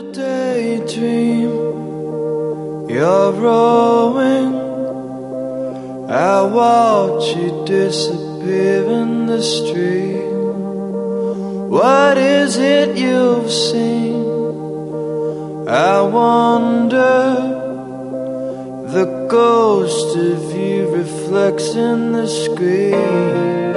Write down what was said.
daydream you're rowing. I watch you disappear in the stream. What is it you've seen? I wonder. The ghost of you reflects in the screen.